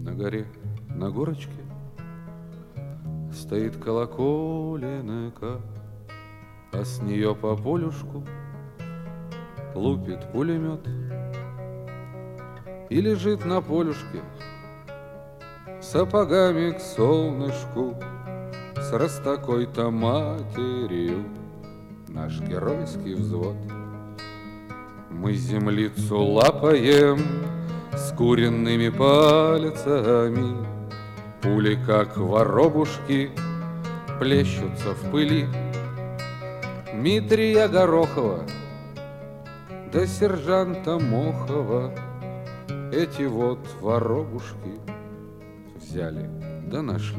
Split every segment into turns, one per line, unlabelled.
На горе, на горочке стоит колоколенка, а с нее по полюшку лупит пулемет. И лежит на полюшке сапогами к солнышку с раз такой-то матерью наш геройский взвод. Мы землицу лапаем с куренными пальцами, пули, как воробушки, плещутся в пыли. Митрия Горохова да сержанта Мохова эти вот воробушки взяли да нашли.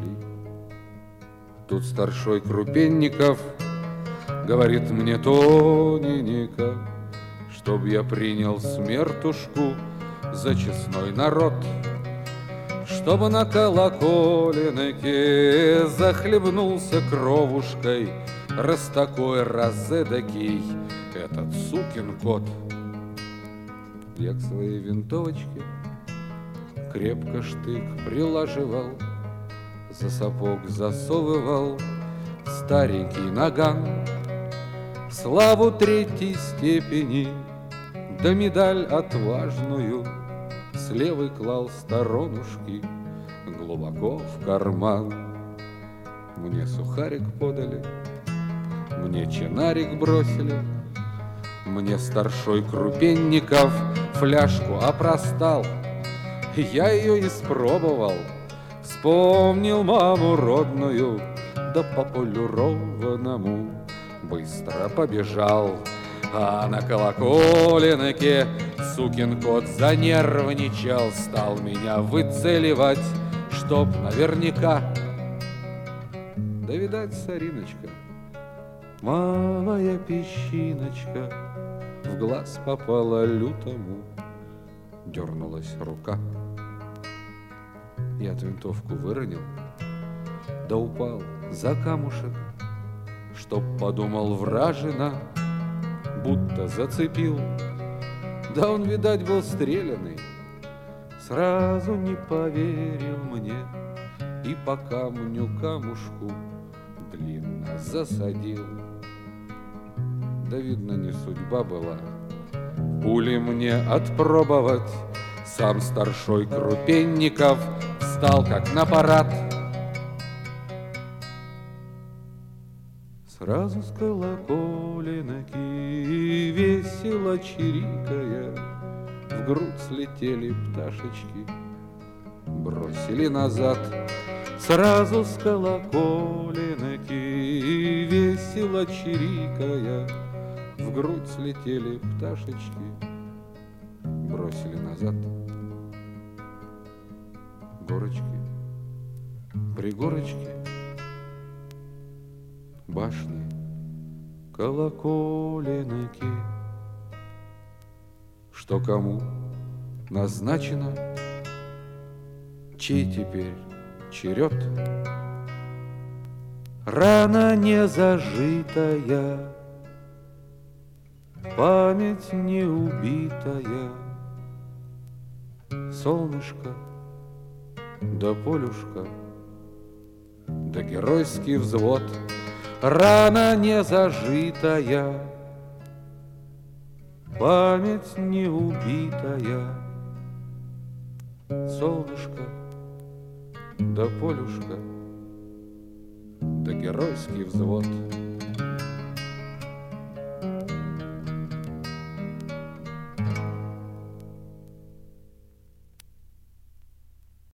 Тут старшой Крупенников говорит мне тоненько, чтоб я принял смертушку за честной народ, чтобы на колоколенке захлебнулся кровушкой раз такой, раз эдакий этот сукин кот. Я к своей винтовочке крепко штык прилаживал, за сапог засовывал старенький наган, славу третьей степени да медаль отважную с левой клал сторонушки глубоко в карман. Мне сухарик подали, мне чинарик бросили, мне старшой Крупенников фляжку опростал. Я ее испробовал, вспомнил маму родную, да по полированному быстро побежал. А на колоколенке сукин кот занервничал, стал меня выцеливать, чтоб наверняка. Да, видать, сориночка, малая песчиночка, в глаз попала лютому, дернулась рука. Я винтовку выронил, да упал за камушек, чтоб подумал вражина, будто зацепил. Да он, видать, был стреляный, сразу не поверил мне и по камню камушку длинно засадил. Да, видно, не судьба была пули мне отпробовать. Сам старшой Крупенников встал как на парад. Сразу с колоколенки, весело чирикая, в грудь слетели пташечки, бросили назад. Сразу с колоколенки, весело чирикая, в грудь слетели пташечки, бросили назад. Горочки, пригорочки, башни, колоколенки. Что кому назначено, чей теперь черед? Рана не зажитая, память не убитая, солнышко да полюшка да геройский взвод. Рана не зажитая, память не убитая, солнышко да полюшка да геройский взвод.